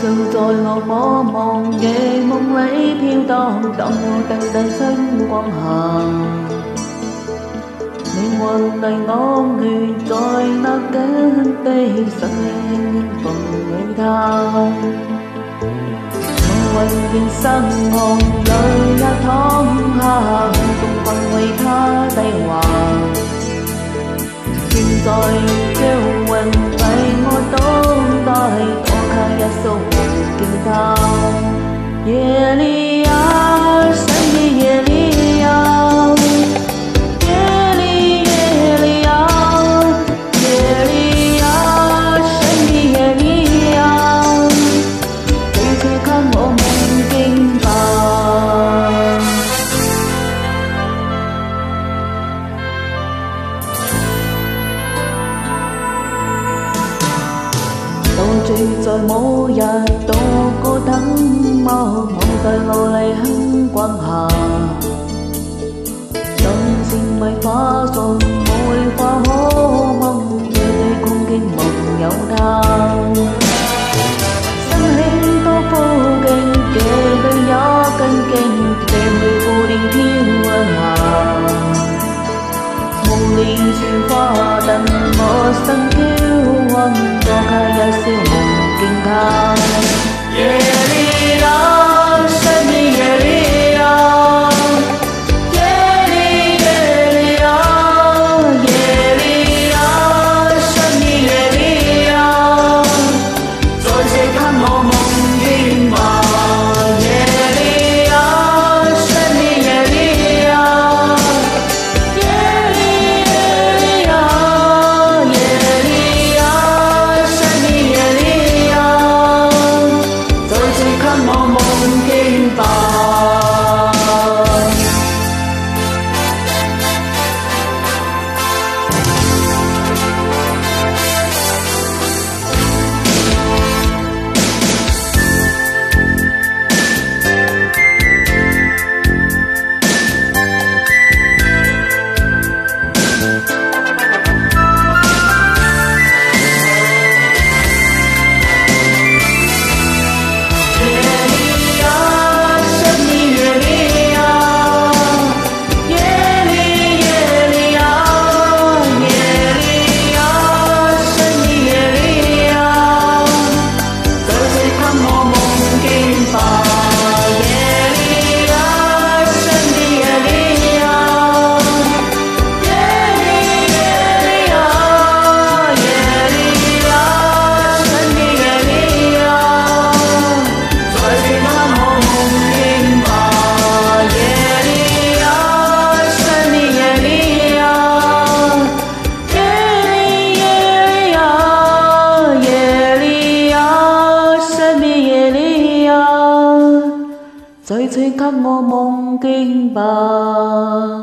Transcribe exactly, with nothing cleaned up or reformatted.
常在我火夢夜夢裏飄蕩，當我等等星光下，命運嚟我亂在那緊地，生輕輕奉與他。我為人生紅淚也淌下，共奮為他低話。現在叫雲為我等待，我看一宿夢見他。夜裡呀，深夜夜裡呀，夜裡夜裡呀，夜裡呀，深夜夜裡呀，再次看我夢見吧。到醉在某日渡過燈幕，我在努力哼光下，當前為花送梅花可夢，對對空境夢有他。身輕多苦勁，這裏也更勁，這裏固定天溫下。夢裡傳花燈，我心飄雲，多開一宵夢見他。夜裡呀，深夜夜裡呀，夜裡夜裡呀，夜裡呀，深夜夜裡呀，再次看我夢見吧。夜裡呀，深夜夜裡呀，夜裡夜裡呀，夜裡呀，深夜夜裡呀，再次看我夢見吧。再次給我夢見吧。